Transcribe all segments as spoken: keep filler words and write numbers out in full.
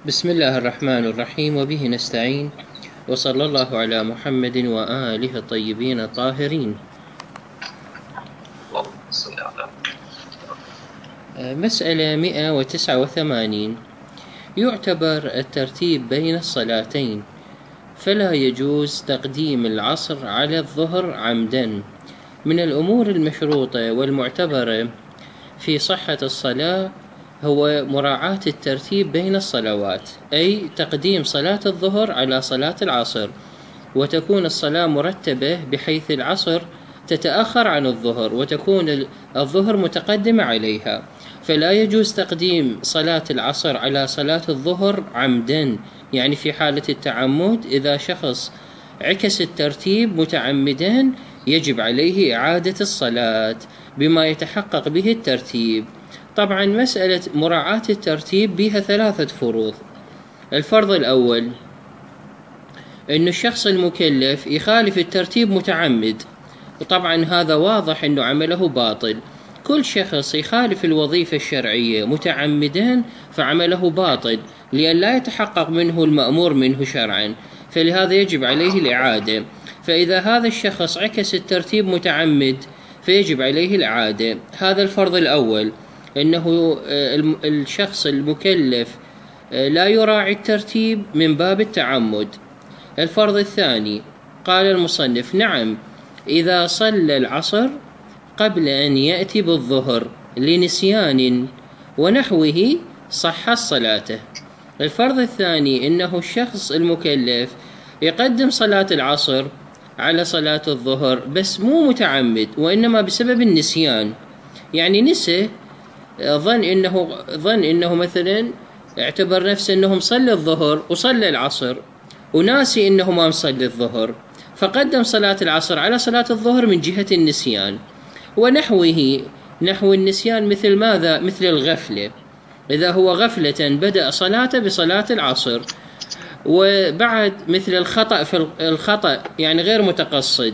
بسم الله الرحمن الرحيم، وبه نستعين، وصلى الله على محمد وآله الطيبين الطاهرين. مسألة مئة وتسعة وثمانين: يعتبر الترتيب بين الصلاتين، فلا يجوز تقديم العصر على الظهر عمدا. من الأمور المشروطة والمعتبرة في صحة الصلاة هو مراعاة الترتيب بين الصلوات، أي تقديم صلاة الظهر على صلاة العصر، وتكون الصلاة مرتبة بحيث العصر تتأخر عن الظهر وتكون الظهر متقدمة عليها. فلا يجوز تقديم صلاة العصر على صلاة الظهر عمدا، يعني في حالة التعمد إذا شخص عكس الترتيب متعمدا يجب عليه إعادة الصلاة بما يتحقق به الترتيب. طبعا مسألة مراعاة الترتيب بها ثلاثة فروض. الفرض الأول أن الشخص المكلف يخالف الترتيب متعمد، وطبعا هذا واضح أنه عمله باطل. كل شخص يخالف الوظيفة الشرعية متعمدا فعمله باطل، لأن لا يتحقق منه المأمور منه شرعا، فلهذا يجب عليه الإعادة. فإذا هذا الشخص عكس الترتيب متعمد فيجب عليه الإعادة. هذا الفرض الأول، أنه الشخص المكلف لا يراعي الترتيب من باب التعمد. الفرض الثاني، قال المصنف: نعم، إذا صلى العصر قبل أن يأتي بالظهر لنسيان ونحوه صح صلاته. الفرض الثاني أنه الشخص المكلف يقدم صلاة العصر على صلاة الظهر بس مو متعمد، وإنما بسبب النسيان، يعني نسي، ظن إنه ظن إنه مثلا اعتبر نفسه إنه مصلي الظهر وصلى العصر، وناسي إنه ما مصلي الظهر، فقدم صلاة العصر على صلاة الظهر من جهة النسيان. ونحوه، نحو النسيان مثل ماذا؟ مثل الغفلة. إذا هو غفلة بدأ صلاته بصلاة العصر، وبعد مثل الخطأ في الخطأ يعني غير متقصد.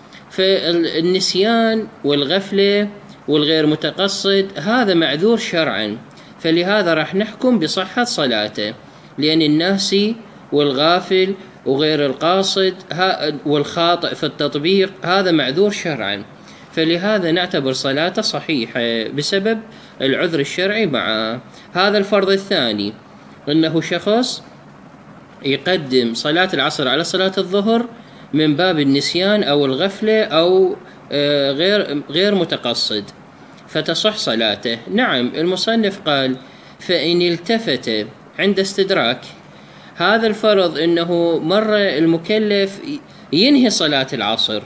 فالنسيان والغفلة والغير متقصد هذا معذور شرعا، فلهذا راح نحكم بصحة صلاته، لأن الناسي والغافل وغير القاصد والخاطئ في التطبيق هذا معذور شرعا، فلهذا نعتبر صلاته صحيحة بسبب العذر الشرعي معه. هذا الفرض الثاني، أنه شخص يقدم صلاة العصر على صلاة الظهر من باب النسيان أو الغفلة أو غير غير متقصد، فتصح صلاته. نعم، المصنف قال: فإن التفت عند استدراك. هذا الفرض أنه مرة المكلف ينهي صلاة العصر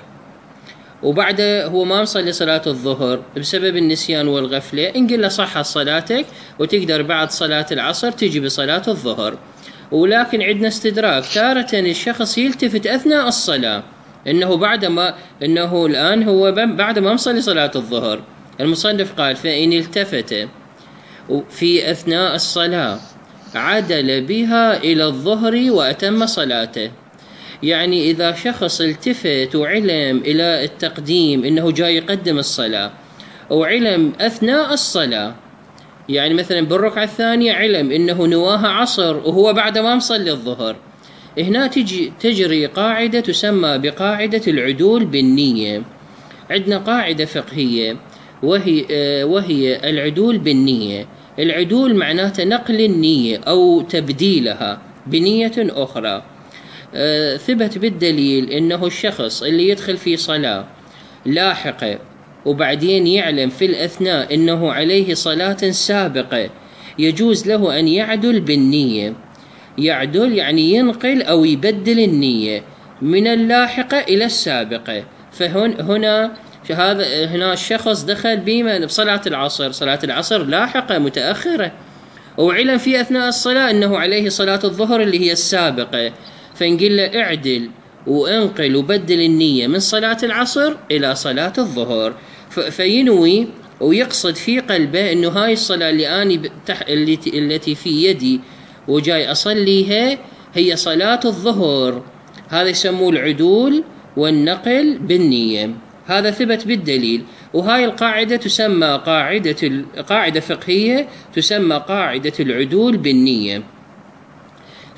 وبعده هو ما مصلي صلاة الظهر بسبب النسيان والغفلة، إن قلنا صح صلاتك وتقدر بعد صلاة العصر تجي بصلاة الظهر. ولكن عندنا استدراك، تارة الشخص يلتفت أثناء الصلاة إنه بعد ما إنه الآن هو بعد ما مصلي صلاة الظهر. المصنف قال: فإن التفت في أثناء الصلاة عدل بها إلى الظهر وأتم صلاته. يعني إذا شخص التفت وعلم إلى التقديم إنه جاي يقدم الصلاة، وعلم أثناء الصلاة، يعني مثلا بالركعة الثانية علم إنه نواها عصر وهو بعد ما مصلي الظهر، هنا تجي تجري قاعدة تسمى بقاعدة العدول بالنية. عندنا قاعدة فقهية وهي وهي العدول بالنية. العدول معناته نقل النية أو تبديلها بنية أخرى. ثبت بالدليل إنه الشخص اللي يدخل في صلاة لاحقة وبعدين يعلم في الأثناء إنه عليه صلاة سابقة، يجوز له أن يعدل بالنية. يعدل يعني ينقل أو يبدل النية من اللاحقة إلى السابقة. فهنا هذا هنا الشخص دخل بما بصلاة العصر، صلاة العصر لاحقة متأخرة، وعلم في أثناء الصلاة أنه عليه صلاة الظهر اللي هي السابقة، فنقول له اعدل وانقل وبدل النية من صلاة العصر إلى صلاة الظهر. فينوي ويقصد في قلبه أنه هاي الصلاة اللي أنا التي في يدي وجاي أصليها هي صلاة الظهر. هذا يسموه العدول والنقل بالنية. هذا ثبت بالدليل، وهاي القاعدة تسمى قاعدة قاعدة فقهية تسمى قاعدة العدول بالنية.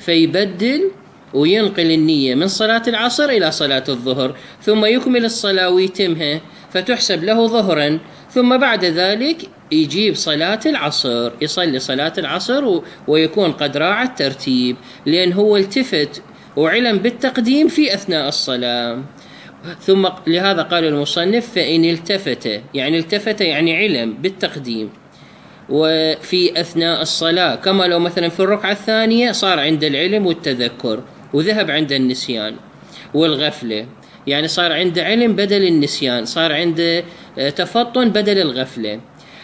فيبدل وينقل النية من صلاة العصر إلى صلاة الظهر، ثم يكمل الصلاة ويتمها فتحسب له ظهرا، ثم بعد ذلك يجيب صلاة العصر، يصلي صلاة العصر ويكون قد راعى الترتيب، لأن هو التفت وعلم بالتقديم في أثناء الصلاة. ثم لهذا قال المصنف فإن التفت، يعني التفت يعني علم بالتقديم وفي أثناء الصلاة، كما لو مثلا في الركعة الثانية صار عند العلم والتذكر وذهب عند النسيان والغفلة، يعني صار عند علم بدل النسيان، صار عند تفطن بدل الغفلة،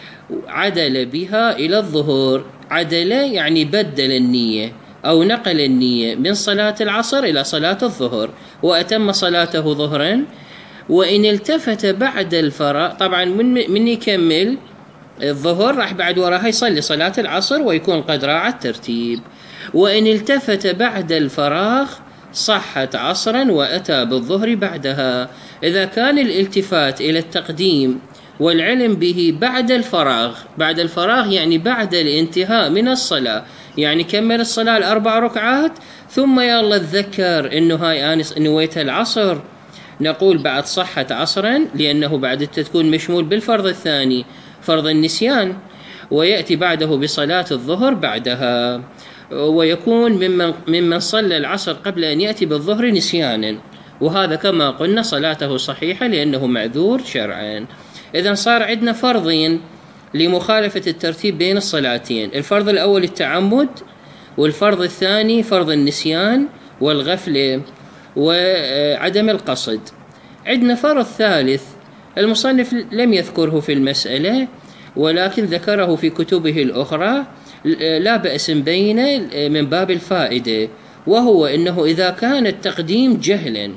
عدل بها إلى الظهور. عدل يعني بدل النية أو نقل النية من صلاة العصر إلى صلاة الظهر وأتم صلاته ظهرا. وإن التفت بعد الفراغ، طبعا من, من يكمل الظهر راح بعد وراها يصلي صلاة العصر ويكون قد راعى الترتيب. وإن التفت بعد الفراغ صحت عصرا وأتى بالظهر بعدها. إذا كان الالتفات إلى التقديم والعلم به بعد الفراغ، بعد الفراغ يعني بعد الانتهاء من الصلاة، يعني كمل الصلاة الأربع ركعات ثم يلا تذكر إنه هاي أنا نويتها العصر، نقول بعد صحت عصرا، لأنه بعد تكون مشمول بالفرض الثاني فرض النسيان، ويأتي بعده بصلاة الظهر بعدها، ويكون ممن, ممن صلى العصر قبل أن يأتي بالظهر نسيانا، وهذا كما قلنا صلاته صحيحة لأنه معذور شرعا. إذن صار عندنا فرضين لمخالفة الترتيب بين الصلاتين، الفرض الأول التعمد، والفرض الثاني فرض النسيان والغفلة وعدم القصد. عندنا فرض ثالث المصنف لم يذكره في المسألة ولكن ذكره في كتبه الأخرى، لا بأس بينه من باب الفائدة، وهو إنه إذا كان التقديم جهلا،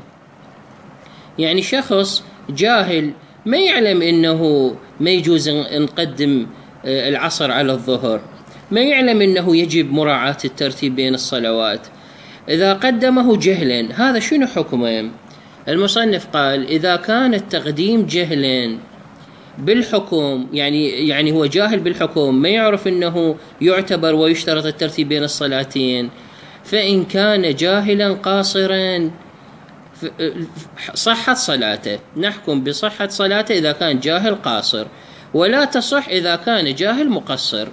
يعني شخص جاهل ما يعلم إنه ما يجوز أن نقدم العصر على الظهر، ما يعلم إنه يجب مراعاة الترتيب بين الصلوات، إذا قدمه جهلا هذا شنو حكمه؟ المصنف قال إذا كان التقديم جهلا بالحكم، يعني يعني هو جاهل بالحكم ما يعرف أنه يعتبر ويشترط الترتيب بين الصلاتين، فإن كان جاهلا قاصرا صحت صلاته، نحكم بصحة صلاته إذا كان جاهل قاصر، ولا تصح إذا كان جاهل مقصر.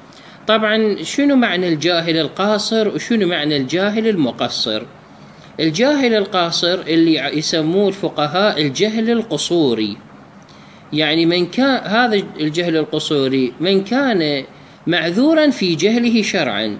طبعا شنو معنى الجاهل القاصر وشنو معنى الجاهل المقصر؟ الجاهل القاصر اللي يسموه الفقهاء الجهل القصوري، يعني من كان هذا الجهل القصوري من كان معذورا في جهله شرعا،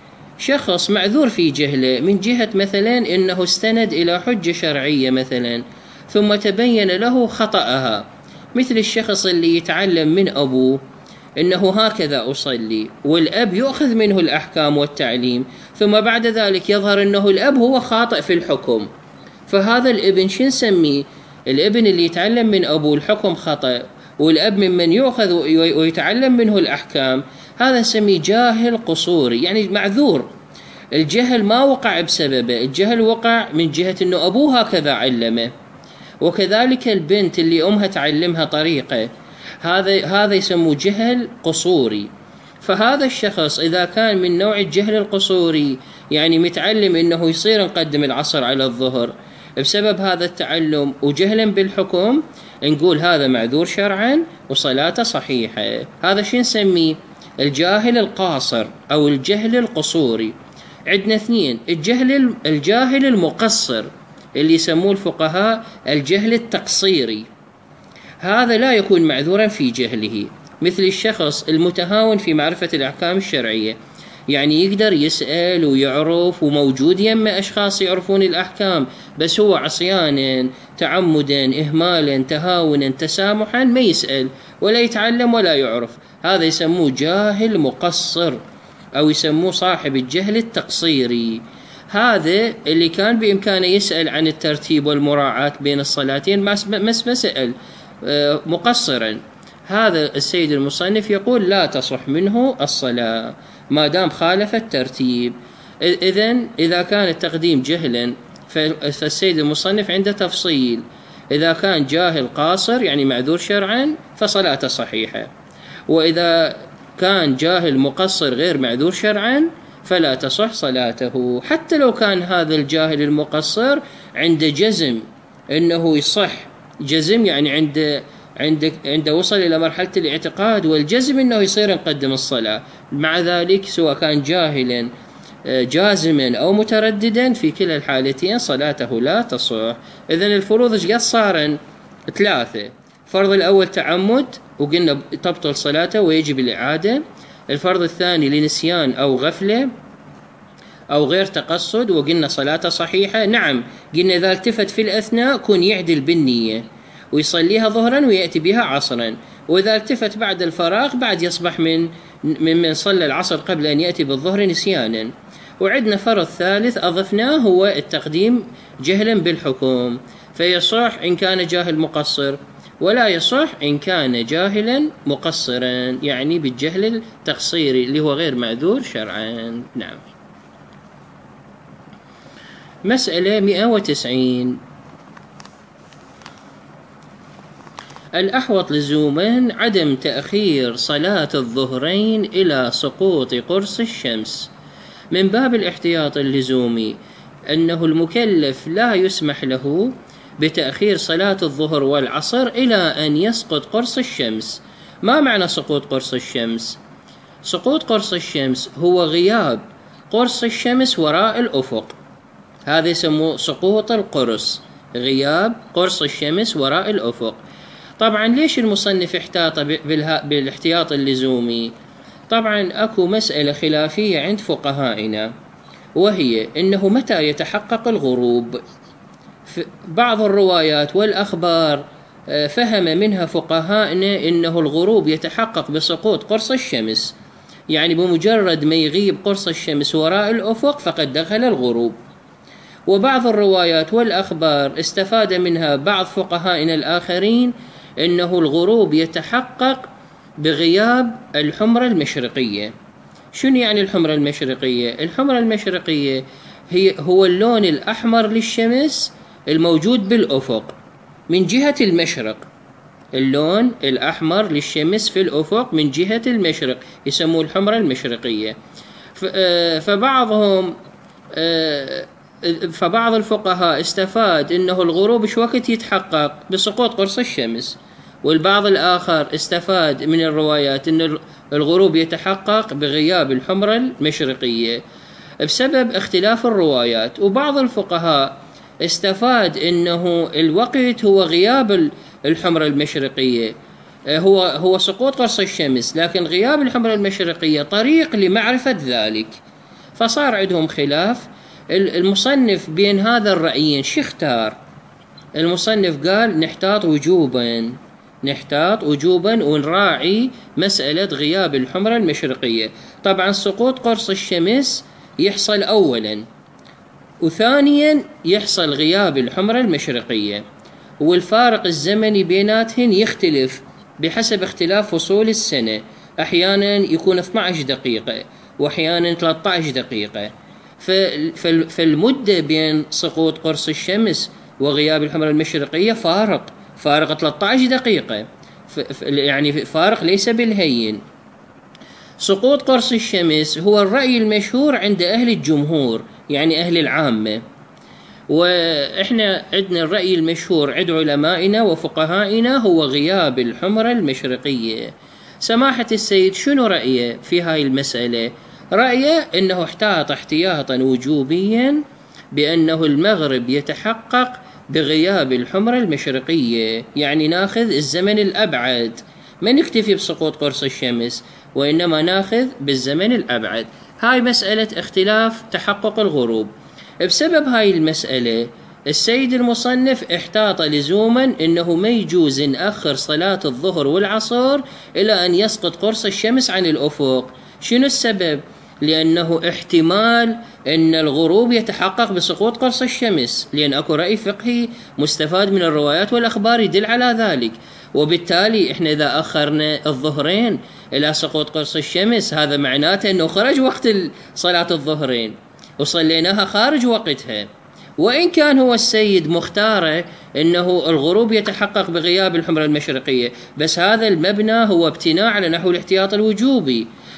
شخص معذور في جهله من جهة مثلا إنه استند إلى حجة شرعية مثلا ثم تبين له خطأها، مثل الشخص اللي يتعلم من أبوه إنه هكذا أصلي والأب يأخذ منه الأحكام والتعليم، ثم بعد ذلك يظهر أنه الأب هو خاطئ في الحكم، فهذا الابن شو نسميه؟ الابن اللي يتعلم من أبوه الحكم خطأ والأب ممن يأخذ ويتعلم منه الأحكام، هذا نسميه جاهل قصوري، يعني معذور، الجهل ما وقع بسببه، الجهل وقع من جهة أنه أبوه هكذا علمه. وكذلك البنت اللي أمها تعلمها طريقة، هذا هذا يسموه جهل قصوري. فهذا الشخص إذا كان من نوع الجهل القصوري، يعني متعلم إنه يصير نقدم العصر على الظهر بسبب هذا التعلم وجهلا بالحكم، نقول هذا معذور شرعا وصلاته صحيحة. هذا شو نسميه؟ الجاهل القاصر أو الجهل القصوري. عندنا اثنين، الجهل الجاهل المقصر اللي يسموه الفقهاء الجهل التقصيري، هذا لا يكون معذورا في جهله، مثل الشخص المتهاون في معرفة الأحكام الشرعية، يعني يقدر يسأل ويعرف وموجود يما أشخاص يعرفون الأحكام، بس هو عصيانا تعمدا إهمالا تهاونا تسامحا ما يسأل ولا يتعلم ولا يعرف، هذا يسموه جاهل مقصر أو يسموه صاحب الجهل التقصيري. هذا اللي كان بإمكانه يسأل عن الترتيب والمراعاة بين الصلاتين ما سأل مقصرا، هذا السيد المصنف يقول لا تصح منه الصلاة ما دام خالف الترتيب. إذن إذا كان التقديم جهلا فالسيد المصنف عنده تفصيل، إذا كان جاهل قاصر يعني معذور شرعا فصلاته صحيحة، وإذا كان جاهل مقصر غير معذور شرعا فلا تصح صلاته، حتى لو كان هذا الجاهل المقصر عند جزم أنه يصح، جزم يعني عند عند عند وصل إلى مرحلة الاعتقاد والجزم أنه يصير نقدم الصلاة، مع ذلك سواء كان جاهلا جازما أو مترددا في كلا الحالتين صلاته لا تصح. إذن الفروض ايش قد صارن؟ ثلاثة. الفرض الأول تعمد وقلنا تبطل صلاته ويجب الإعادة. الفرض الثاني لنسيان أو غفلة أو غير تقصد وقلنا صلاته صحيحة. نعم قلنا إذا التفت في الأثناء كن يعدل بالنية ويصليها ظهرا ويأتي بها عصرا، وإذا التفت بعد الفراغ بعد يصبح من ممن صلى العصر قبل أن يأتي بالظهر نسيانا. وعندنا فرض ثالث أضفناه هو التقديم جهلا بالحكم، فيصح إن كان جاهل مقصر ولا يصح إن كان جاهلا مقصرا، يعني بالجهل التقصيري اللي هو غير معذور شرعا. نعم. مسألة مئة وتسعين. الأحوط لزوما عدم تأخير صلاة الظهرين إلى سقوط قرص الشمس من باب الاحتياط اللزومي، أنه المكلف لا يسمح له بتأخير صلاة الظهر والعصر إلى أن يسقط قرص الشمس. ما معنى سقوط قرص الشمس؟ سقوط قرص الشمس هو غياب قرص الشمس وراء الأفق، هذا يسموه سقوط القرص، غياب قرص الشمس وراء الأفق. طبعا ليش المصنف احتاط بالاحتياط اللزومي؟ طبعا أكو مسألة خلافية عند فقهائنا، وهي أنه متى يتحقق الغروب. بعض الروايات والأخبار فهم منها فقهائنا أنه الغروب يتحقق بسقوط قرص الشمس، يعني بمجرد ما يغيب قرص الشمس وراء الأفق فقد دخل الغروب. وبعض الروايات والأخبار استفاد منها بعض فقهائنا الآخرين أنه الغروب يتحقق بغياب الحمرة المشرقية. شنو يعني الحمرة المشرقية؟ الحمرة المشرقية هي هو اللون الأحمر للشمس الموجود بالأفق من جهة المشرق، اللون الأحمر للشمس في الأفق من جهة المشرق يسموه الحمرة المشرقية. فبعضهم فبعض الفقهاء استفاد أنه الغروب شو وقت يتحقق؟ بسقوط قرص الشمس، والبعض الآخر استفاد من الروايات أن الغروب يتحقق بغياب الحمرة المشرقية بسبب اختلاف الروايات. وبعض الفقهاء استفاد أنه الوقت هو غياب الحمرة المشرقية، هو هو سقوط قرص الشمس، لكن غياب الحمرة المشرقية طريق لمعرفة ذلك. فصار عندهم خلاف. المصنف بين هذا الرأيين شو اختار؟ المصنف قال نحتاط وجوبا، نحتاط وجوبا ونراعي مسألة غياب الحمرة المشرقية. طبعا سقوط قرص الشمس يحصل أولا، وثانيا يحصل غياب الحمرة المشرقية، والفارق الزمني بيناتهن يختلف بحسب اختلاف فصول السنة، أحيانا يكون اثنتي عشرة دقيقة وأحيانا ثلاثة عشر دقيقة. فالمدة بين سقوط قرص الشمس وغياب الحمرة المشرقية فارق فارق ثلاثة عشر دقيقة، يعني فارق ليس بالهين. سقوط قرص الشمس هو الرأي المشهور عند أهل الجمهور، يعني أهل العامة، وإحنا عندنا الرأي المشهور عند علمائنا وفقهائنا هو غياب الحمرة المشرقية. سماحة السيد شنو رأيه في هاي المسألة؟ رأيه أنه احتاط احتياطا وجوبيا بأنه المغرب يتحقق بغياب الحمرة المشرقية، يعني ناخذ الزمن الأبعد، ما نكتفي بسقوط قرص الشمس وإنما ناخذ بالزمن الأبعد. هاي مسألة اختلاف تحقق الغروب. بسبب هاي المسألة السيد المصنف احتاط لزوما أنه ما يجوز نأخر صلاة الظهر والعصر إلى أن يسقط قرص الشمس عن الأفق. شنو السبب؟ لأنه احتمال أن الغروب يتحقق بسقوط قرص الشمس، لأن أكو رأي فقهي مستفاد من الروايات والأخبار يدل على ذلك. وبالتالي إحنا إذا أخرنا الظهرين إلى سقوط قرص الشمس هذا معناته أنه خرج وقت صلاة الظهرين وصليناها خارج وقتها. وإن كان هو السيد مختاره أنه الغروب يتحقق بغياب الحمرة المشرقية، بس هذا المبنى هو ابتناء على نحو الاحتياط الوجوبي،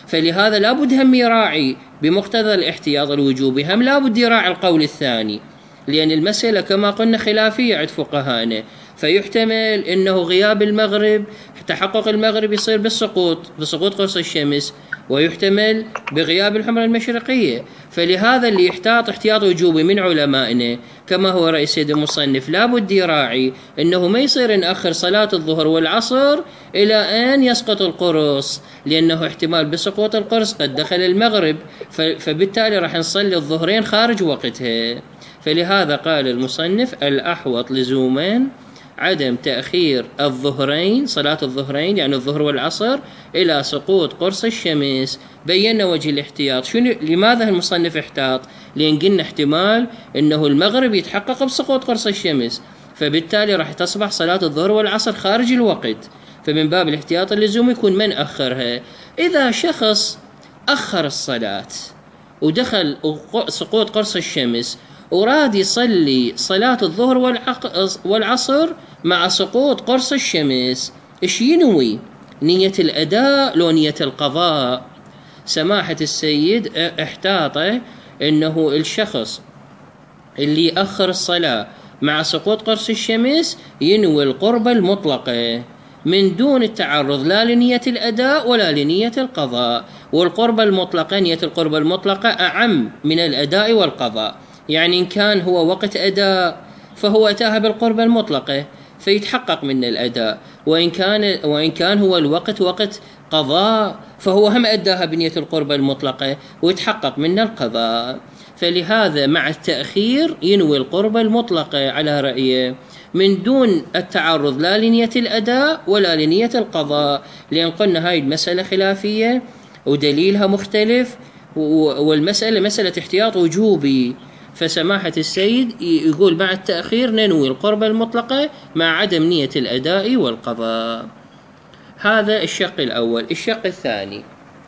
فلهذا لابد هم يراعي بمقتضى الاحتياط الوجوبي، هم لابد يراعي القول الثاني، لأن المسألة كما قلنا خلافية عند فقهانا، فيحتمل أنه غياب المغرب تحقق المغرب يصير بالسقوط بسقوط قرص الشمس، ويحتمل بغياب الحمرة المشرقية. فلهذا اللي يحتاط احتياط وجوبي من علمائنا كما هو رئيس سيد المصنف لابد يراعي أنه ما يصير نأخر صلاة الظهر والعصر إلى أن يسقط القرص، لأنه احتمال بسقوط القرص قد دخل المغرب، فبالتالي راح نصلي الظهرين خارج وقتها. فلهذا قال المصنف الأحوط لزوما عدم تأخير الظهرين، صلاة الظهرين يعني الظهر والعصر، إلى سقوط قرص الشمس. بينا وجه الاحتياط. شنو لماذا المصنف احتاط؟ لأن قلنا احتمال أنه المغرب يتحقق بسقوط قرص الشمس، فبالتالي راح تصبح صلاة الظهر والعصر خارج الوقت، فمن باب الاحتياط اللزوم يكون من أخرها. إذا شخص أخر الصلاة ودخل سقوط قرص الشمس وراد يصلي صلاة الظهر والعصر مع سقوط قرص الشمس، إيش ينوي؟ نية الأداء لو نية القضاء؟ سماحة السيد احتاطه أنه الشخص اللي أخر الصلاة مع سقوط قرص الشمس ينوي القربة المطلقة من دون التعرض لا لنية الأداء ولا لنية القضاء. والقربة المطلقة، نية القربة المطلقة أعم من الأداء والقضاء، يعني إن كان هو وقت أداء فهو أتاها بالقربة المطلقة فيتحقق من الأداء، وإن كان وإن كان هو الوقت وقت قضاء فهو هم أداها بنية القربة المطلقة ويتحقق من القضاء. فلهذا مع التأخير ينوي القربة المطلقة على رأيه من دون التعرض لا لنية الأداء ولا لنية القضاء، لأن قلنا هاي المسألة خلافية ودليلها مختلف، والمسألة مسألة احتياط وجوبي. فسماحة السيد يقول مع التأخير ننوي القربة المطلقة مع عدم نية الأداء والقضاء. هذا الشق الأول. الشق الثاني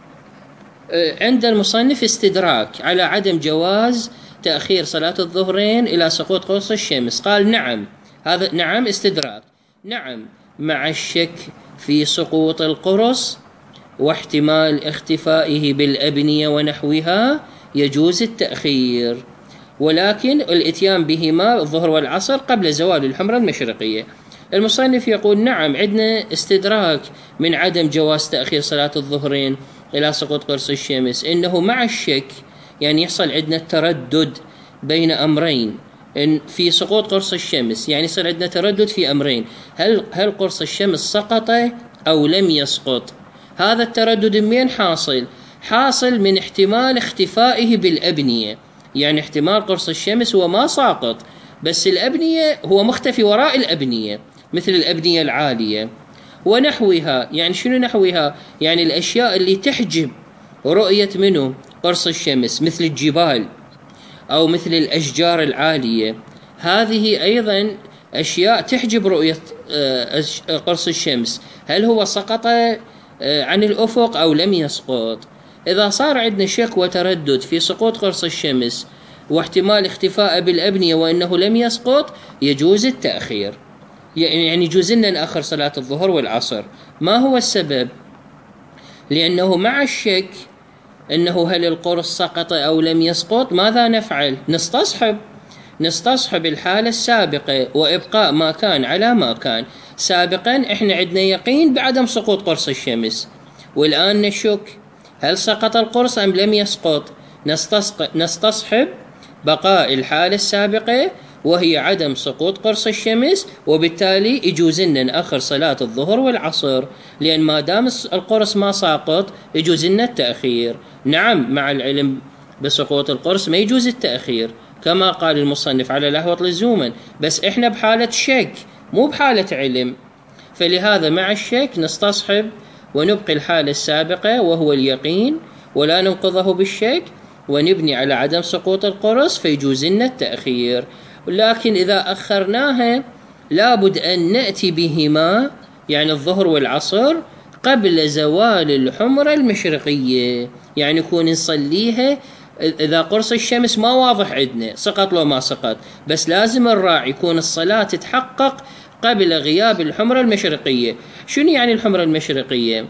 عند المصنف استدراك على عدم جواز تأخير صلاة الظهرين إلى سقوط قرص الشمس. قال نعم، هذا نعم استدراك، نعم مع الشك في سقوط القرص واحتمال اختفائه بالأبنية ونحوها يجوز التأخير، ولكن الاتيان بهما الظهر والعصر قبل زوال الحمرة المشرقية. المصنف يقول نعم عندنا استدراك من عدم جواز تأخير صلاة الظهرين إلى سقوط قرص الشمس، إنه مع الشك يعني يحصل عندنا التردد بين أمرين إن في سقوط قرص الشمس، يعني يصير عندنا تردد في أمرين، هل هل قرص الشمس سقط أو لم يسقط؟ هذا التردد من حاصل؟ حاصل من احتمال اختفائه بالأبنية، يعني احتمال قرص الشمس هو ما ساقط بس الأبنية هو مختفي وراء الأبنية مثل الأبنية العالية ونحوها. يعني شنو نحوها؟ يعني الأشياء اللي تحجب رؤية منه قرص الشمس مثل الجبال أو مثل الأشجار العالية، هذه أيضا أشياء تحجب رؤية قرص الشمس، هل هو سقط عن الأفق أو لم يسقط؟ إذا صار عندنا شك وتردد في سقوط قرص الشمس واحتمال اختفاء بالأبنية وأنه لم يسقط يجوز التأخير، يعني يجوز لنا نأخر صلاة الظهر والعصر. ما هو السبب؟ لأنه مع الشك أنه هل القرص سقط أو لم يسقط ماذا نفعل؟ نستصحب نستصحب الحالة السابقة وإبقاء ما كان على ما كان. سابقا إحنا عندنا يقين بعدم سقوط قرص الشمس، والآن نشك هل سقط القرص أم لم يسقط؟ نستصحب بقاء الحالة السابقة وهي عدم سقوط قرص الشمس، وبالتالي يجوز لنا نأخر صلاة الظهر والعصر، لأن ما دام القرص ما ساقط يجوز لنا التأخير. نعم مع العلم بسقوط القرص ما يجوز التأخير كما قال المصنف على الأحوط لزوما، بس إحنا بحالة شك مو بحالة علم، فلهذا مع الشك نستصحب ونبقي الحالة السابقة وهو اليقين ولا ننقضه بالشك ونبني على عدم سقوط القرص فيجوز لنا التأخير. لكن إذا أخرناها لابد أن نأتي بهما يعني الظهر والعصر قبل زوال الحمرة المشرقية، يعني يكون نصليها إذا قرص الشمس ما واضح عندنا سقط لو ما سقط، بس لازم الراعي يكون الصلاة تتحقق قبل غياب الحمرة المشرقية. شنو يعني الحمرة المشرقية؟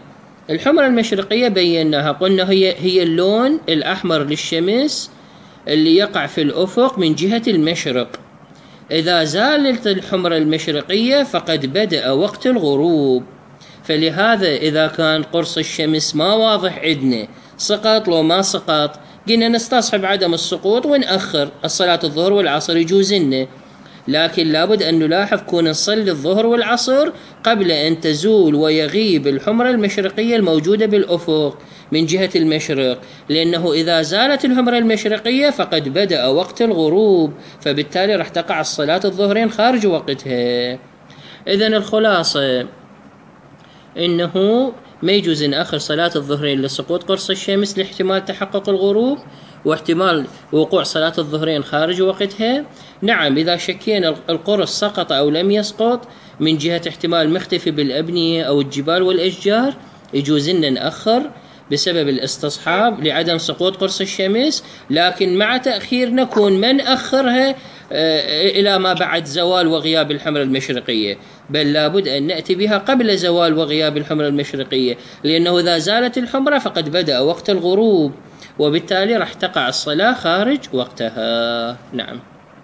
الحمرة المشرقية بيناها، قلنا هي هي اللون الأحمر للشمس اللي يقع في الأفق من جهة المشرق. إذا زالت الحمرة المشرقية فقد بدأ وقت الغروب. فلهذا إذا كان قرص الشمس ما واضح عندنا، سقط لو ما سقط، قلنا نستصحب عدم السقوط ونأخر الصلاة الظهر والعصر يجوز لنا. لكن لابد أن نلاحظ كون نصلي الظهر والعصر قبل أن تزول ويغيب الحمرة المشرقية الموجودة بالأفق من جهة المشرق، لأنه إذا زالت الحمرة المشرقية فقد بدأ وقت الغروب، فبالتالي راح تقع الصلاة الظهرين خارج وقتها. إذن الخلاصة إنه ما يجوز نأخر صلاة الظهرين لسقوط قرص الشمس لاحتمال تحقق الغروب واحتمال وقوع صلاة الظهرين خارج وقتها. نعم، إذا شكينا القرص سقط أو لم يسقط من جهة احتمال مختفي بالأبنية أو الجبال والأشجار يجوز لنا نأخر بسبب الاستصحاب لعدم سقوط قرص الشمس، لكن مع تأخير نكون من أخرها إلى ما بعد زوال وغياب الحمرة المشرقية، بل لابد أن نأتي بها قبل زوال وغياب الحمرة المشرقية، لأنه إذا زالت الحمرة فقد بدأ وقت الغروب، وبالتالي راح تقع الصلاة خارج وقتها. نعم.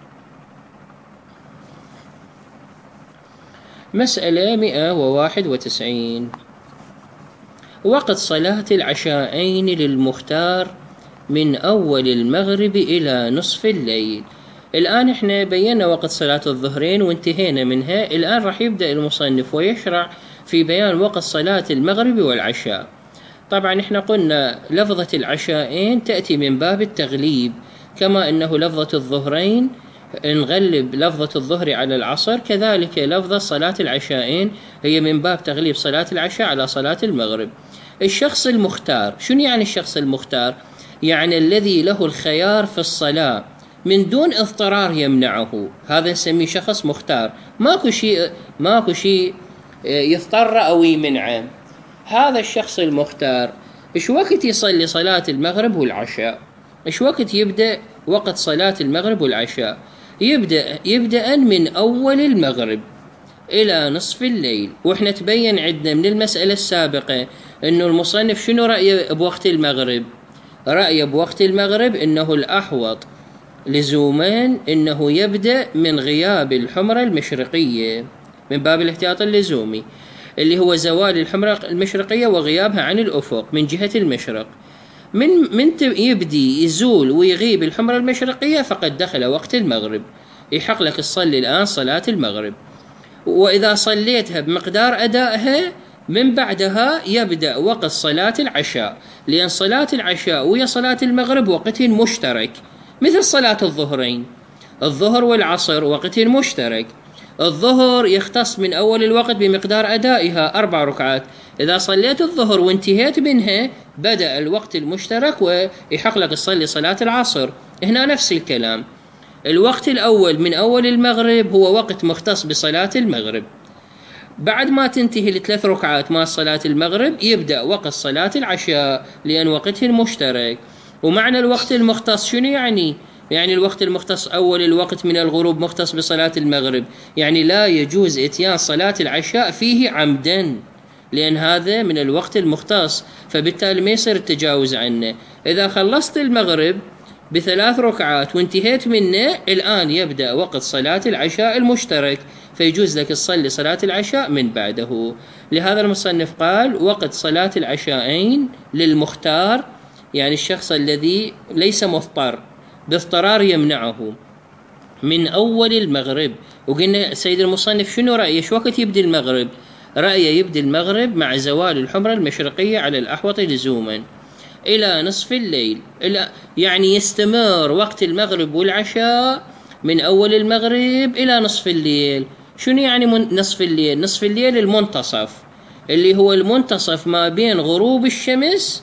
مسألة مئة وواحد وتسعين. وقت صلاة العشاءين للمختار من أول المغرب إلى نصف الليل. الآن احنا بينا وقت صلاة الظهرين وانتهينا منها، الآن راح يبدأ المصنف ويشرع في بيان وقت صلاة المغرب والعشاء. طبعا احنا قلنا لفظة العشاءين تأتي من باب التغليب، كما أنه لفظة الظهرين نغلب لفظة الظهر على العصر، كذلك لفظة صلاة العشاءين هي من باب تغليب صلاة العشاء على صلاة المغرب. الشخص المختار، شنو يعني الشخص المختار؟ يعني الذي له الخيار في الصلاة من دون اضطرار يمنعه، هذا نسميه شخص مختار، ماكو شيء ماكو شيء يضطر أو يمنعه. هذا الشخص المختار إيش وقت يصلي صلاة المغرب والعشاء؟ إيش وقت يبدأ وقت صلاة المغرب والعشاء؟ يبدأ يبدأ من أول المغرب إلى نصف الليل. وإحنا تبين عندنا من المسألة السابقة إنه المصنف شنو رأيه بوقت المغرب؟ رأيه بوقت المغرب إنه الأحوط لزوما إنه يبدأ من غياب الحمرة المشرقية من باب الاحتياط اللزومي، اللي هو زوال الحمرة المشرقية وغيابها عن الأفق من جهة المشرق. من من يبدي يزول ويغيب الحمرة المشرقية فقد دخل وقت المغرب، يحق لك تصلي الآن صلاة المغرب، وإذا صليتها بمقدار أدائها من بعدها يبدأ وقت صلاة العشاء، لأن صلاة العشاء ويا صلاة المغرب وقت مشترك مثل صلاة الظهرين. الظهر والعصر وقت مشترك، الظهر يختص من أول الوقت بمقدار أدائها أربع ركعات، إذا صليت الظهر وانتهيت منها بدأ الوقت المشترك ويحق لك تصلي صلاة العصر. هنا نفس الكلام، الوقت الأول من أول المغرب هو وقت مختص بصلاة المغرب، بعد ما تنتهي الثلاث ركعات مع صلاة المغرب يبدأ وقت صلاة العشاء لأن وقته المشترك. ومعنى الوقت المختص شنو يعني؟ يعني الوقت المختص أول الوقت من الغروب مختص بصلاة المغرب، يعني لا يجوز إتيان صلاة العشاء فيه عمدا، لأن هذا من الوقت المختص، فبالتالي ما يصير التجاوز عنه. إذا خلصت المغرب بثلاث ركعات وانتهيت منه الآن يبدأ وقت صلاة العشاء المشترك، فيجوز لك تصلي صلاة العشاء من بعده. لهذا المصنف قال وقت صلاة العشاءين للمختار، يعني الشخص الذي ليس مضطر باضطرار يمنعه، من أول المغرب. وقلنا سيد المصنف شنو رأيه؟ شو وقت يبدي المغرب؟ رأيه يبدي المغرب مع زوال الحمرة المشرقية على الأحوط لزوما إلى نصف الليل، يعني يستمر وقت المغرب والعشاء من أول المغرب إلى نصف الليل. شنو يعني نصف الليل؟ نصف الليل المنتصف، اللي هو المنتصف ما بين غروب الشمس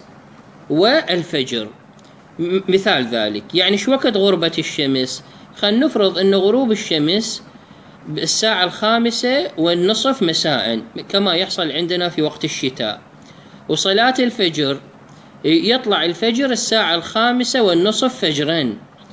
والفجر. مثال ذلك يعني شو وقت غربة الشمس؟ خلينا نفرض أن غروب الشمس الساعة الخامسة والنصف مساء كما يحصل عندنا في وقت الشتاء، وصلاة الفجر يطلع الفجر الساعة الخامسة والنصف فجرا،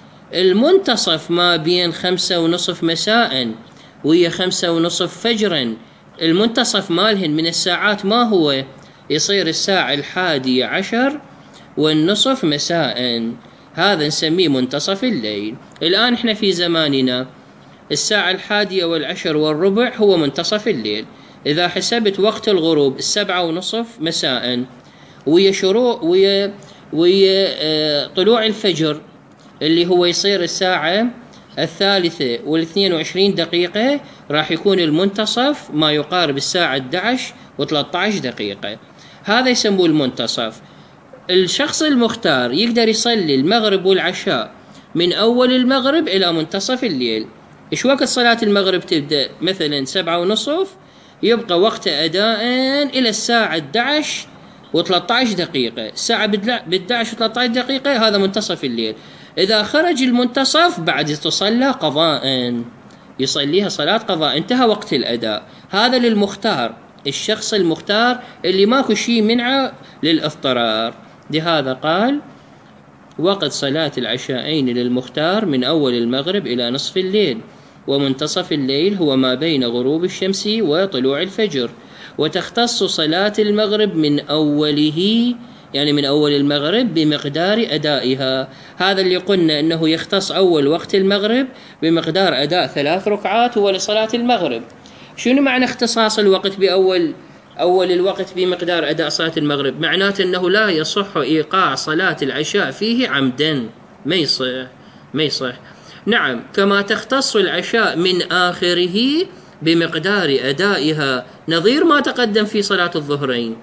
المنتصف ما بين خمسة ونصف مساء وهي خمسة ونصف فجرا، المنتصف مالهن من الساعات ما هو؟ يصير الساعة الحادية عشر والنصف مساء، هذا نسميه منتصف الليل. الآن احنا في زماننا الساعة الحادية والعشر والربع هو منتصف الليل. إذا حسبت وقت الغروب السبعة ونصف مساء ويا شروق ويا ويا طلوع الفجر اللي هو يصير الساعة الثالثة والاثنين وعشرين دقيقة، راح يكون المنتصف ما يقارب الساعة أحد عشر وثلاثة عشر دقيقة، هذا يسموه المنتصف. الشخص المختار يقدر يصلي المغرب والعشاء من أول المغرب إلى منتصف الليل. إيش وقت صلاة المغرب تبدأ؟ مثلا سبعة ونصف، يبقى وقت أداء إلى الساعة أحد عشر وثلاثة عشر دقيقة، الساعة أحد عشر وثلاثة عشر دقيقة هذا منتصف الليل. إذا خرج المنتصف بعد تصلى قضاء، يصليها صلاة قضاء، انتهى وقت الأداء. هذا للمختار، الشخص المختار اللي ماكو شيء منعه للاضطرار. لهذا قال وقت صلاة العشاءين للمختار من أول المغرب إلى نصف الليل، ومنتصف الليل هو ما بين غروب الشمس وطلوع الفجر. وتختص صلاة المغرب من أوله، يعني من أول المغرب، بمقدار أدائها. هذا اللي قلنا أنه يختص أول وقت المغرب بمقدار أداء ثلاث ركعات هو لصلاة المغرب. شنو معنى اختصاص الوقت بأول أول الوقت بمقدار أداء صلاة المغرب؟ معناته أنه لا يصح إيقاع صلاة العشاء فيه عمدا، ما يصح ما يصح. نعم، كما تختص العشاء من آخره بمقدار أدائها، نظير ما تقدم في صلاة الظهرين.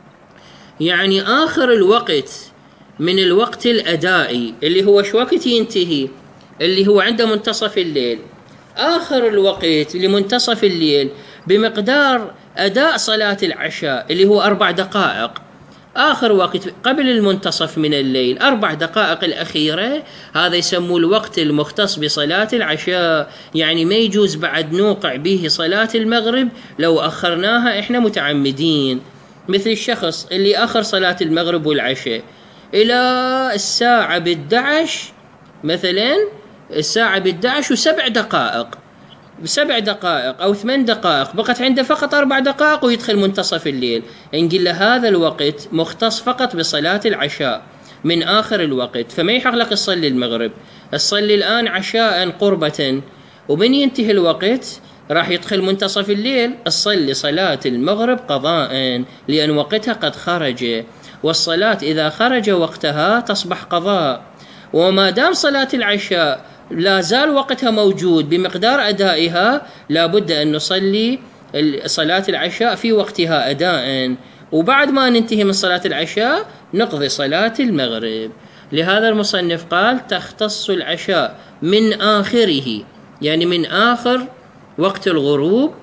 يعني آخر الوقت من الوقت الأدائي اللي هو شو وقت ينتهي، اللي هو عند منتصف الليل، آخر الوقت لمنتصف الليل بمقدار أداء صلاة العشاء اللي هو أربع دقائق. آخر وقت قبل المنتصف من الليل، أربع دقائق الأخيرة، هذا يسموه الوقت المختص بصلاة العشاء. يعني ما يجوز بعد نوقع به صلاة المغرب لو أخرناها إحنا متعمدين، مثل الشخص اللي أخر صلاة المغرب والعشاء إلى الساعة أحد عشر، مثلا الساعة أحد عشر وسبع دقائق، بسبع دقائق أو ثمان دقائق، بقت عنده فقط أربع دقائق ويدخل منتصف الليل، نقول له هذا الوقت مختص فقط بصلاة العشاء من آخر الوقت، فما يحق لك تصلي المغرب، تصلي الآن عشاء قربة، ومن ينتهي الوقت راح يدخل منتصف الليل، تصلي صلاة المغرب قضاء لأن وقتها قد خرج، والصلاة إذا خرج وقتها تصبح قضاء. وما دام صلاة العشاء لا زال وقتها موجود بمقدار أدائها، لا بد أن نصلي صلاة العشاء في وقتها أداء، وبعد ما ننتهي من صلاة العشاء نقضي صلاة المغرب. لهذا المصنف قال تختص العشاء من آخره، يعني من آخر وقت الغروب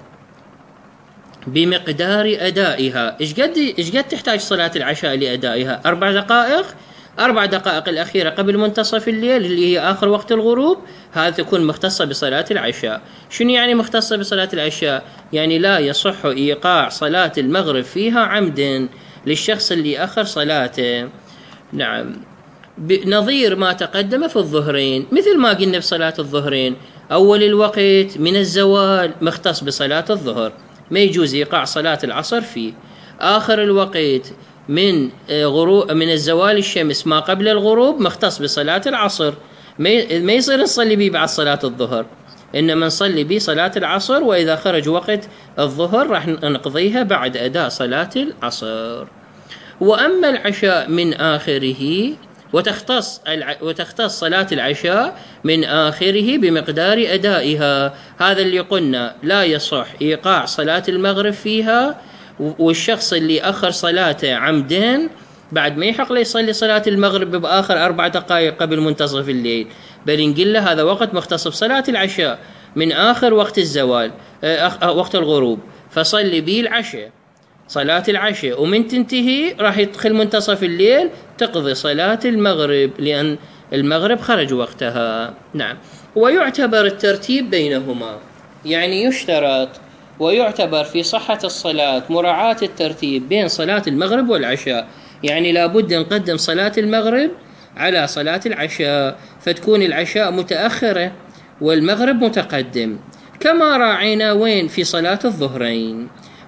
بمقدار أدائها. إيش قد إيش قد تحتاج صلاة العشاء لأدائها؟ أربع دقائق، أربع دقائق الأخيرة قبل منتصف الليل اللي هي آخر وقت الغروب، هذا تكون مختصة بصلاة العشاء. شنو يعني مختصة بصلاة العشاء؟ يعني لا يصح إيقاع صلاة المغرب فيها عمدا للشخص اللي أخر صلاته. نعم، نظير ما تقدم في الظهرين، مثل ما قلنا بصلاة الظهرين أول الوقت من الزوال مختص بصلاة الظهر، ما يجوز إيقاع صلاة العصر فيه. آخر الوقت من غروب من الزوال الشمس ما قبل الغروب مختص بصلاة العصر، ما يصير نصلي به بعد صلاة الظهر، إنما نصلي به صلاة العصر، وإذا خرج وقت الظهر راح نقضيها بعد أداء صلاة العصر. وأما العشاء من آخره، وتختص وتختص صلاة العشاء من آخره بمقدار أدائها، هذا اللي قلنا لا يصح إيقاع صلاة المغرب فيها، والشخص اللي أخر صلاته عمدا بعد ما يحق له يصلي صلاة المغرب بآخر أربع دقائق قبل منتصف الليل، بل نقول له هذا وقت مختص بصلاة العشاء من آخر وقت الزوال وقت الغروب، فصلي به العشاء صلاة العشاء، ومن تنتهي راح يدخل منتصف الليل تقضي صلاة المغرب لأن المغرب خرج وقتها. نعم، ويعتبر الترتيب بينهما، يعني يشترط ويعتبر في صحة الصلاة مراعاة الترتيب بين صلاة المغرب والعشاء، يعني لابد نقدم صلاة المغرب على صلاة العشاء، فتكون العشاء متأخرة والمغرب متقدم، كما راعينا وين في صلاة الظهرين.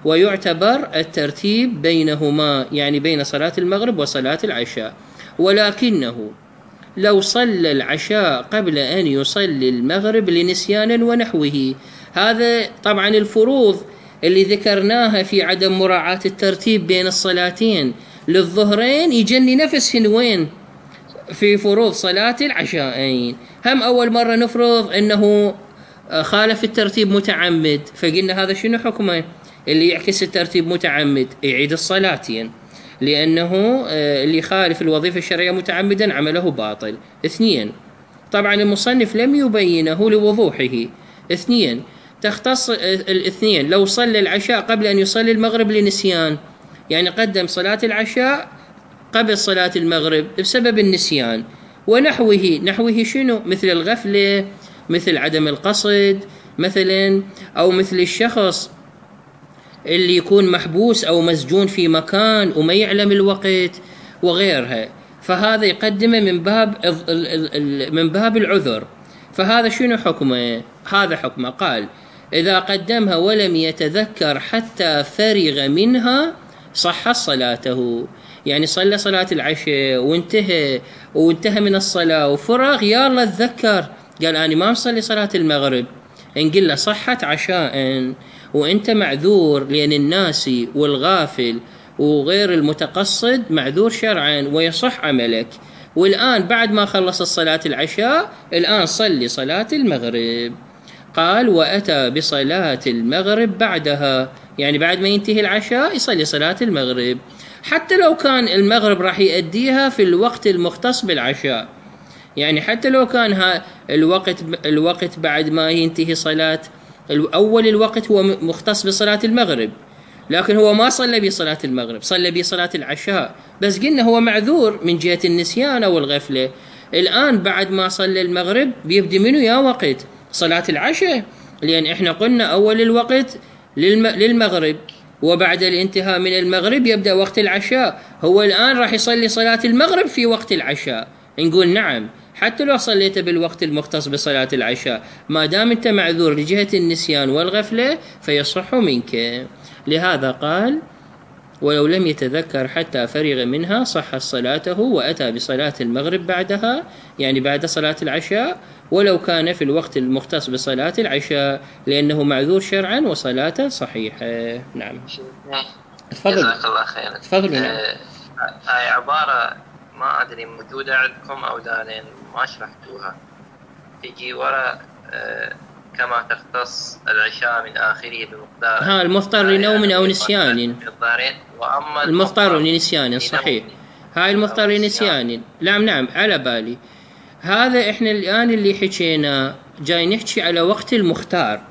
ويعتبر الترتيب بينهما، يعني بين صلاة المغرب وصلاة العشاء. ولكنه لو صلى العشاء قبل أن يصلي المغرب لنسيان ونحوه، هذا طبعا الفروض اللي ذكرناها في عدم مراعاة الترتيب بين الصلاتين للظهرين يجني نفسهن وين؟ في فروض صلاة العشاءين. هم أول مرة نفرض أنه خالف الترتيب متعمد، فقلنا هذا شنو حكمه؟ اللي يعكس الترتيب متعمد يعيد الصلاتين، لأنه اللي يخالف الوظيفة الشرعية متعمدا عمله باطل. اثنين، طبعا المصنف لم يبينه لوضوحه. اثنين، تختص الاثنين لو صلى العشاء قبل أن يصلي المغرب لنسيان، يعني قدم صلاة العشاء قبل صلاة المغرب بسبب النسيان، ونحوه، نحوه شنو؟ مثل الغفلة، مثل عدم القصد مثلا، أو مثل الشخص اللي يكون محبوس أو مسجون في مكان وما يعلم الوقت وغيرها، فهذا يقدمه من باب من باب العذر. فهذا شنو حكمه؟ هذا حكمه قال إذا قدمها ولم يتذكر حتى فرغ منها صح صلاته. يعني صلى صلاة العشاء وانتهى وانتهى من الصلاة وفرغ، يلا تذكر قال أنا ما مصلي صلاة المغرب، نقول له صحت عشاء وانت معذور، لأن الناسي والغافل وغير المتقصد معذور شرعا ويصح عملك. والآن بعد ما خلص الصلاة العشاء الآن صلي صلاة المغرب. قال وأتى بصلاة المغرب بعدها، يعني بعد ما ينتهي العشاء يصلي صلاة المغرب، حتى لو كان المغرب راح يؤديها في الوقت المختص بالعشاء. يعني حتى لو كان ها الوقت الوقت بعد ما ينتهي صلاة أول الوقت هو مختص بصلاة المغرب، لكن هو ما صلى بصلاة المغرب، صلى بصلاة العشاء، بس قلنا هو معذور من جهة النسيان أو الغفلة. الآن بعد ما صلى المغرب بيبدي منه يا وقت صلاة العشاء، لأن إحنا قلنا أول الوقت للمغرب وبعد الانتهاء من المغرب يبدأ وقت العشاء. هو الآن راح يصلي صلاة المغرب في وقت العشاء، نقول نعم حتى لو صليت بالوقت المختص بصلاة العشاء ما دام أنت معذور لجهة النسيان والغفلة فيصح منك. لهذا قال ولو لم يتذكر حتى فرغ منها صح صلاته وأتى بصلاة المغرب بعدها، يعني بعد صلاة العشاء، ولو كان في الوقت المختص بصلاة العشاء لأنه معذور شرعا وصلاته صحيحة. نعم تفضل. جزاك الله خيرا. تفضل. نعم. هاي عبارة ما أدري موجودة عندكم أو دارين ما شرحتوها، تجي وراء آه كما تختص العشاء من آخره بمقدار ها المفطر لنوم أو نسيان، وأما المفطر لنسيان صحيح، هاي المفطر لنسيان. نعم نعم على بالي. هذا إحنا الآن اللي حكينا جاي نحكي على وقت المختار.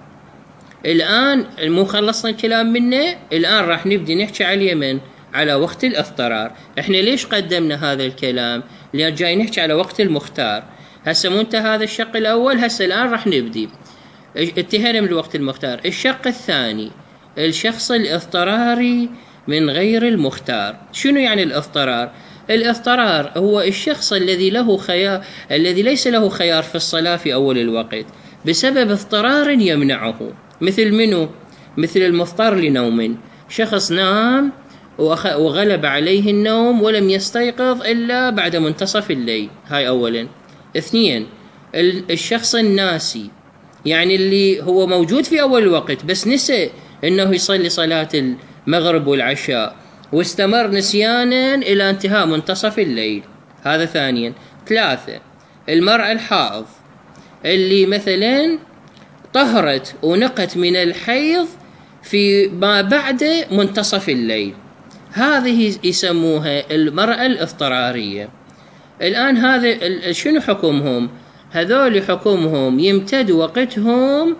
الآن مو خلصنا الكلام منه، الآن راح نبدي نحكي على اليمن على وقت الاضطرار. إحنا ليش قدمنا هذا الكلام؟ لأن جاي نحكي على وقت المختار. هسه منتهى هذا الشق الأول، هسه الآن راح نبدي انتهينا من الوقت المختار. الشق الثاني الشخص الاضطراري من غير المختار. شنو يعني الاضطرار؟ الاضطرار هو الشخص الذي له خيار، الذي ليس له خيار في الصلاة في أول الوقت بسبب اضطرار يمنعه. مثل منه؟ مثل المضطر لنوم، شخص نام وغلب عليه النوم ولم يستيقظ إلا بعد منتصف الليل، هاي أولا. اثنين الشخص الناسي، يعني اللي هو موجود في أول الوقت بس نسي أنه يصلي صلاة المغرب والعشاء واستمر نسيانا إلى انتهاء منتصف الليل، هذا ثانيا. ثلاثة المرأة الحائض اللي مثلا طهرت ونقت من الحيض في ما بعد منتصف الليل، هذه يسموها المرأة الاضطرارية. الآن هذا شنو حكمهم؟ هذول حكمهم يمتد وقتهم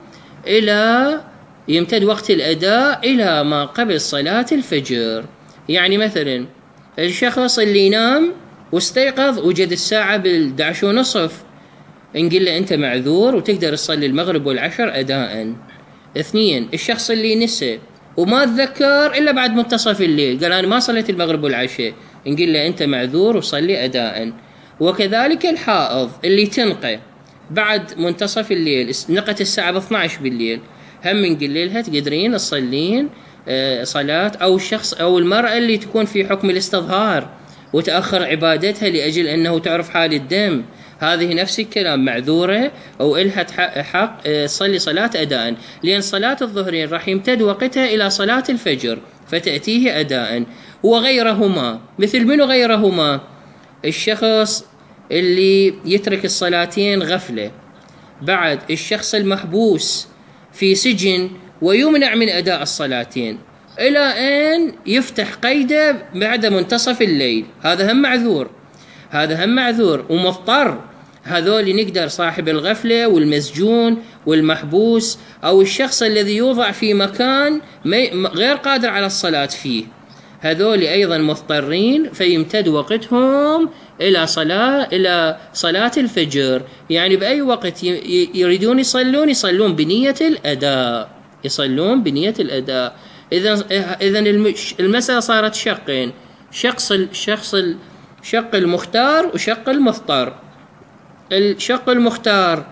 إلى يمتد وقت الأداء إلى ما قبل صلاة الفجر. يعني مثلا الشخص اللي نام واستيقظ وجد الساعة بالدعش ونصف، نقول له أنت معذور وتقدر تصلي المغرب والعشر أداء. اثنين الشخص اللي نسي وما تذكر إلا بعد منتصف الليل، قال أنا ما صليت المغرب والعشاء، نقول له أنت معذور وصلي أداء. وكذلك الحائض اللي تنقى بعد منتصف الليل، نقت الساعة باثنى عشر بالليل، هم نقول لها تقدرين تصلين صلاة، أو الشخص أو المرأة اللي تكون في حكم الاستظهار وتأخر عبادتها لأجل أنه تعرف حال الدم، هذه نفس الكلام معذورة أو إلها حق تصلي صلاة أداء، لأن صلاة الظهرين راح يمتد وقتها إلى صلاة الفجر فتأتيه أداء. وغيرهما، مثل منو غيرهما؟ الشخص اللي يترك الصلاتين غفلة، بعد الشخص المحبوس في سجن ويمنع من أداء الصلاتين إلى أن يفتح قيده بعد منتصف الليل، هذا هم معذور، هذا هم معذور ومضطر. هذول نقدر صاحب الغفلة والمسجون والمحبوس أو الشخص الذي يوضع في مكان غير قادر على الصلاة فيه، هذول أيضا مضطرين فيمتد وقتهم إلى صلاة إلى صلاة الفجر. يعني بأي وقت يريدون يصلون يصلون بنية الأداء، يصلون بنية الأداء. إذا إذا المسألة صارت شقين، شخص الشخص شق المختار وشق المضطر. الشق المختار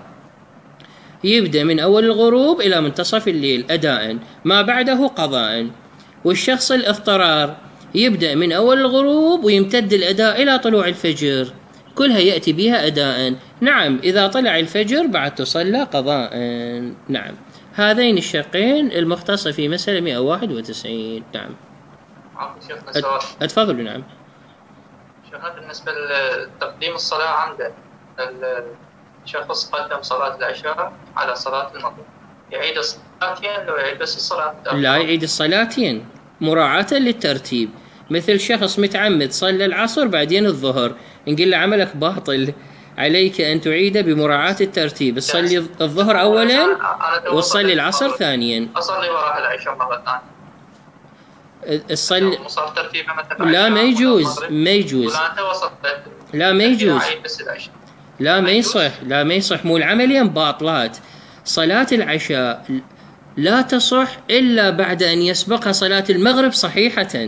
يبدأ من أول الغروب إلى منتصف الليل أداء، ما بعده قضاء. والشخص الاضطرار يبدأ من أول الغروب ويمتد الأداء إلى طلوع الفجر، كلها يأتي بها أداء. نعم، إذا طلع الفجر بعد تصلى قضاء. نعم، هذين الشقين المختصة في مسألة مئة وواحد وتسعين. نعم. أتفضلوا. نعم. شيخنا بالنسبة لتقديم الصلاة عنده، الشخص قدم صلاة العشاء على صلاة المغرب، يعيد الصلاتين لو يعيد بس الصلاة؟ لا، يعيد الصلاتين مراعاة للترتيب. مثل شخص متعمد صلى العصر بعدين الظهر، نقول له عملك باطل، عليك أن تعيد بمراعاة الترتيب، تصلي الظهر أولا وتصلي العصر ثانيا. أصلي وراء العشاء مرة ثانية. الصل... لا ما يجوز، ما يجوز، لا ما يجوز، لا ما يصح، لا ما يصح، مو العملين باطلات. صلاة العشاء لا تصح إلا بعد أن يسبقها صلاة المغرب صحيحة،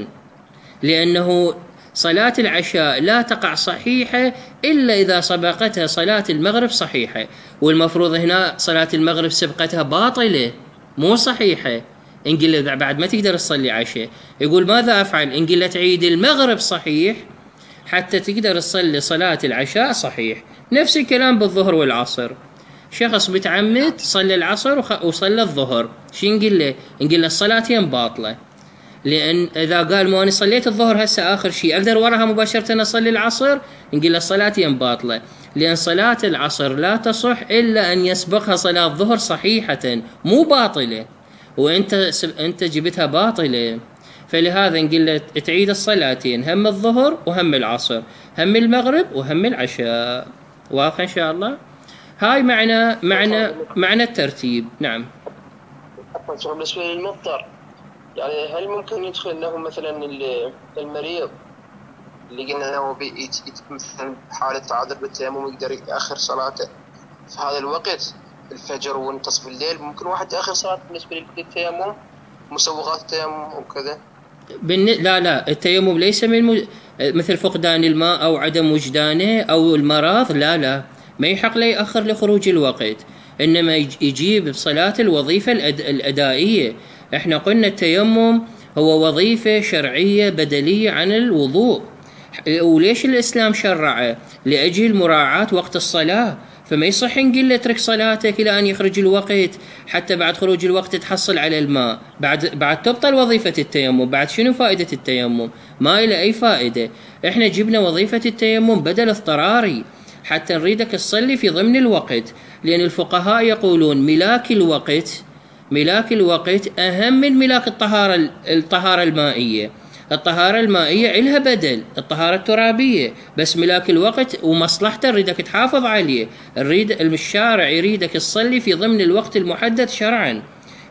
لأنه صلاة العشاء لا تقع صحيحة إلا إذا سبقتها صلاة المغرب صحيحة، والمفروض هنا صلاة المغرب سبقتها باطلة مو صحيحة. نقول له بعد ما تقدر تصلي عشاء، يقول ماذا أفعل؟ نقول له تعيد المغرب صحيح حتى تقدر تصلي صلاة العشاء صحيح. نفس الكلام بالظهر والعصر، شخص متعمد صلى العصر وصلى الظهر، شو نقول له؟ نقول له الصلاتين باطلة، لأن إذا قال ما أنا صليت الظهر هسه آخر شيء أقدر وراها مباشرة أصلي العصر، نقول له الصلاتين باطلة، لأن صلاة العصر لا تصح إلا أن يسبقها صلاة الظهر صحيحة مو باطلة، وأنت أنت جبتها باطلة. فلهذا نقول له تعيد الصلاتين، هم الظهر وهم العصر، هم المغرب وهم العشاء. واضح إن شاء الله؟ هاي معنى معنى معنى الترتيب. نعم. بالنسبة للمضطر، يعني هل ممكن يدخل له مثلا المريض اللي قلنا له مثلا حالة تعذر بالتيمم يقدر يأخر صلاته في هذا الوقت الفجر ومنتصف الليل، ممكن واحد يأخر صلاته بالنسبة للتيمم، مسوغات التيمم وكذا؟ بالن... لا لا، التيمم ليس من م... مثل فقدان الماء أو عدم وجدانه أو المرض، لا لا، ما يحق له يأخر لخروج الوقت، إنما يجيب بصلاة الوظيفة الأد... الأدائية. إحنا قلنا التيمم هو وظيفة شرعية بدلية عن الوضوء، وليش الإسلام شرعه؟ لأجل مراعاة وقت الصلاة، فما يصح نقول له اترك صلاتك إلى أن يخرج الوقت حتى بعد خروج الوقت تحصل على الماء، بعد بعد تبطل وظيفة التيمم. بعد شنو فائدة التيمم؟ ما إلى أي فائدة. إحنا جبنا وظيفة التيمم بدل اضطراري حتى نريدك تصلي في ضمن الوقت، لأن الفقهاء يقولون ملاك الوقت ملاك الوقت أهم من ملاك الطهارة الطهارة المائية. الطهارة المائية إلها بدل الطهارة الترابية، بس ملاك الوقت ومصلحته نريدك تحافظ عليه، نريد الشارع يريدك تصلي في ضمن الوقت المحدد شرعا.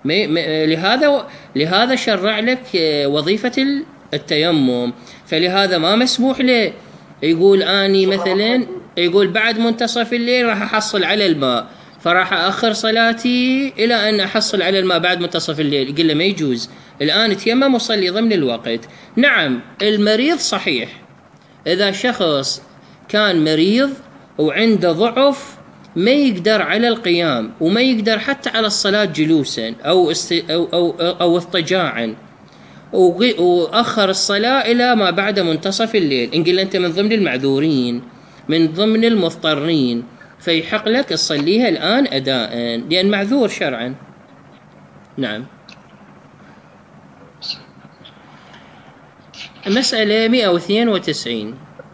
لهذا لهذا شرع لك وظيفة التيمم. فلهذا ما مسموح له يقول أني مثلا يقول بعد منتصف الليل راح أحصل على الماء فراح أخر صلاتي إلى أن أحصل على الماء بعد منتصف الليل، يقول له ما يجوز، الآن تيمم وصلي ضمن الوقت. نعم، المريض صحيح، إذا شخص كان مريض وعنده ضعف ما يقدر على القيام وما يقدر حتى على الصلاة جلوسا أو است أو أو أو اضطجاعا، وأخر الصلاة إلى ما بعد منتصف الليل، إن قلنا أنت من ضمن المعذورين من ضمن المضطرين فيحق لك تصليها الآن أداء لأن معذور شرعا. نعم. مسألة مئة واثنين وتسعين.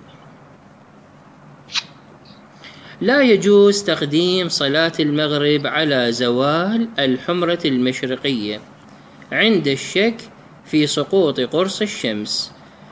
لا يجوز تقديم صلاة المغرب على زوال الحمرة المشرقية عند الشك في سقوط قرص الشمس.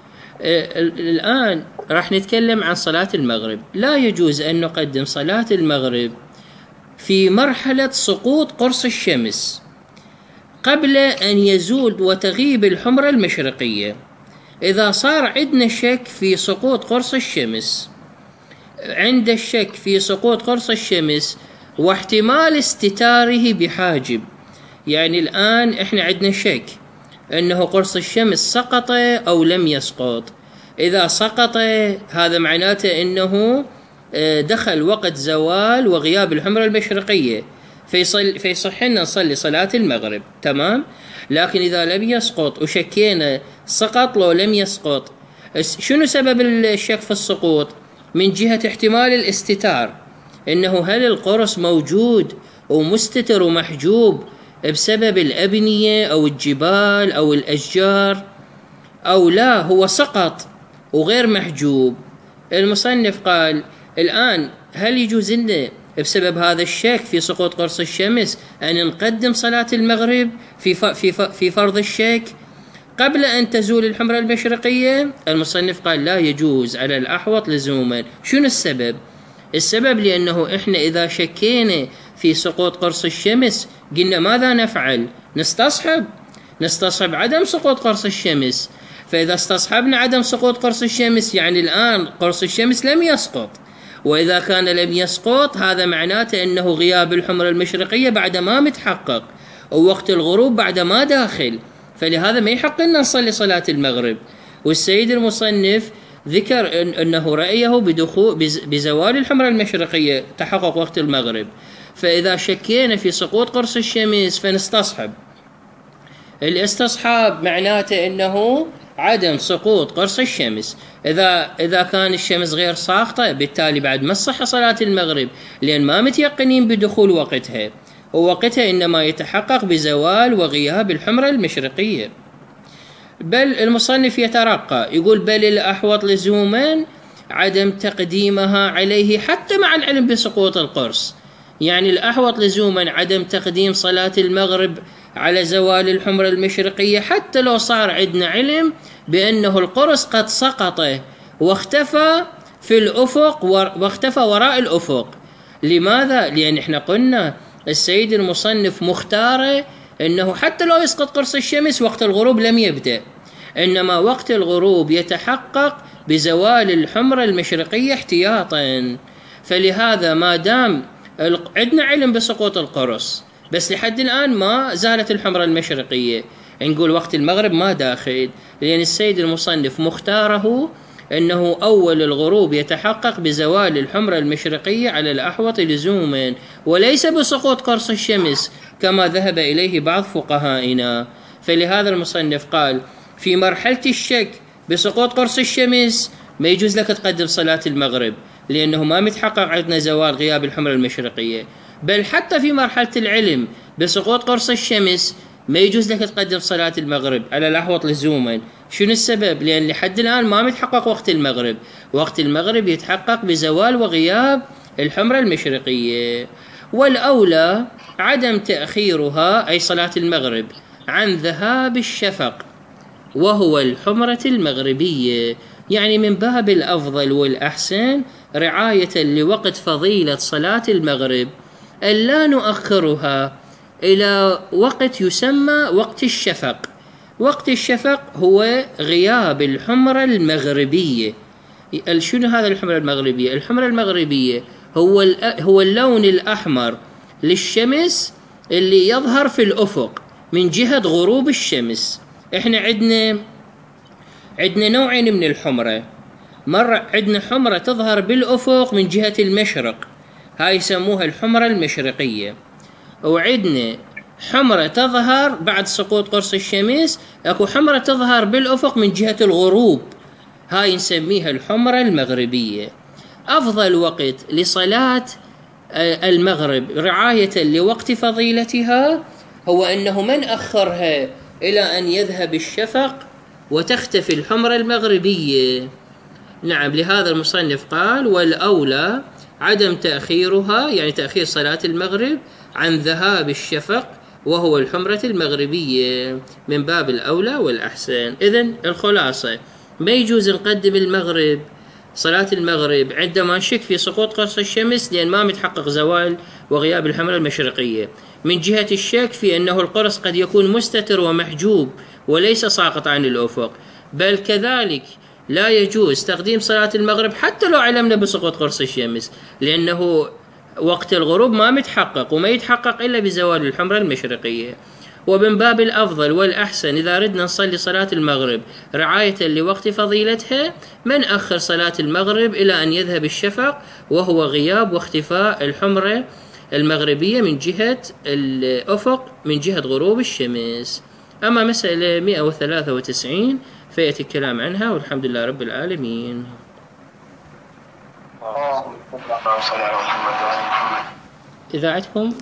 الآن راح نتكلم عن صلاة المغرب. لا يجوز أن نقدم صلاة المغرب في مرحلة سقوط قرص الشمس قبل أن يزول وتغيب الحمرة المشرقية. إذا صار عندنا شك في سقوط قرص الشمس، عند الشك في سقوط قرص الشمس واحتمال استتاره بحاجب، يعني الآن إحنا عندنا شك أنه قرص الشمس سقط أو لم يسقط. إذا سقط هذا معناته أنه دخل وقت زوال وغياب الحمرة المشرقية، فيصل فيصح لنا نصلي صلاة المغرب، تمام. لكن إذا لم يسقط وشكينا سقط لو لم يسقط، شنو سبب الشك في السقوط؟ من جهة احتمال الاستتار، إنه هل القرص موجود ومستتر ومحجوب بسبب الأبنية أو الجبال أو الأشجار، أو لا هو سقط وغير محجوب. المصنف قال الآن هل يجوز لنا بسبب هذا الشك في سقوط قرص الشمس أن نقدم صلاة المغرب في في في فرض الشك قبل أن تزول الحمرة المشرقية؟ المصنف قال لا يجوز على الأحوط لزوما. شنو السبب؟ السبب لأنه إحنا إذا شكينا في سقوط قرص الشمس قلنا ماذا نفعل؟ نستصحب نستصحب عدم سقوط قرص الشمس. فإذا استصحبنا عدم سقوط قرص الشمس يعني الآن قرص الشمس لم يسقط، وإذا كان لم يسقط هذا معناته أنه غياب الحمرة المشرقية بعد ما متحقق ووقت الغروب بعد ما داخل، فلهذا ما يحق لنا نصلي صلاة المغرب. والسيد المصنف ذكر إن أنه رأيه بدخول بزوال الحمرة المشرقية تحقق وقت المغرب، فإذا شكينا في سقوط قرص الشمس فنستصحب. الاستصحاب معناته أنه عدم سقوط قرص الشمس. إذا إذا كان الشمس غير ساقطة بالتالي بعد ما تصح صلاة المغرب لأن ما متيقنين بدخول وقتها، ووقتها إنما يتحقق بزوال وغياب الحمرة المشرقية. بل المصنف يترقى يقول بل الأحوط لزوما عدم تقديمها عليه حتى مع العلم بسقوط القرص. يعني الأحوط لزوما عدم تقديم صلاة المغرب على زوال الحمرة المشرقية حتى لو صار عندنا علم بأنه القرص قد سقط واختفى في الأفق واختفى وراء الأفق. لماذا؟ لأن احنا قلنا السيد المصنف مختاره أنه حتى لو يسقط قرص الشمس وقت الغروب لم يبدأ، إنما وقت الغروب يتحقق بزوال الحمرة المشرقية احتياطا. فلهذا ما دام عندنا علم بسقوط القرص بس لحد الآن ما زالت الحمرة المشرقية، نقول وقت المغرب ما داخل، لأن السيد المصنف مختاره أنه أول الغروب يتحقق بزوال الحمرة المشرقية على الأحوط لزوما وليس بسقوط قرص الشمس كما ذهب إليه بعض فقهائنا. فلهذا المصنف قال في مرحلة الشك بسقوط قرص الشمس ما يجوز لك تقدم صلاة المغرب لأنه ما متحقق عندنا زوال غياب الحمرة المشرقية. بل حتى في مرحلة العلم بسقوط قرص الشمس ما يجوز لك تقدم صلاة المغرب على الأحوط لزوما. شنو السبب؟ لأن لحد الآن ما متحقق وقت المغرب، وقت المغرب يتحقق بزوال وغياب الحمرة المشرقية. والأولى عدم تأخيرها أي صلاة المغرب عن ذهاب الشفق وهو الحمرة المغربية، يعني من باب الأفضل والأحسن رعاية لوقت فضيلة صلاة المغرب ألا نؤخرها إلى وقت يسمى وقت الشفق. وقت الشفق هو غياب الحمرة المغربية. شنو هذا الحمرة المغربية؟ الحمرة المغربية هو هو اللون الأحمر للشمس اللي يظهر في الأفق من جهة غروب الشمس. احنا عندنا عندنا نوعين من الحمرة. مرة عندنا حمرة تظهر بالأفق من جهة المشرق، هاي يسموها الحمرة المشرقية، وعندنا حمرة تظهر بعد سقوط قرص الشمس، اكو حمرة تظهر بالأفق من جهة الغروب، هاي نسميها الحمرة المغربية. أفضل وقت لصلاة المغرب رعاية لوقت فضيلتها هو أنه من أخرها إلى أن يذهب الشفق وتختفي الحمرة المغربية. نعم، لهذا المصنف قال: والأولى عدم تأخيرها، يعني تأخير صلاة المغرب عن ذهاب الشفق وهو الحمرة المغربية، من باب الأولى والأحسن. إذن الخلاصة: ما يجوز نقدم المغرب، صلاة المغرب، عندما نشك في سقوط قرص الشمس، لأن ما متحقق زوال وغياب الحمرة المشرقية، من جهة الشك في أنه القرص قد يكون مستتر ومحجوب وليس ساقط عن الأفق. بل كذلك لا يجوز تقديم صلاة المغرب حتى لو علمنا بسقوط قرص الشمس، لأنه وقت الغروب ما متحقق، وما يتحقق إلا بزوال الحمرة المشرقية. ومن باب الأفضل والأحسن إذا ردنا نصلي صلاة المغرب رعاية لوقت فضيلتها، من أخر صلاة المغرب إلى أن يذهب الشفق وهو غياب واختفاء الحمرة المغربية من جهة الأفق من جهة غروب الشمس. أما مسألة مئة وثلاثة وتسعين فيأتي الكلام عنها، والحمد لله رب العالمين. إذاعتكم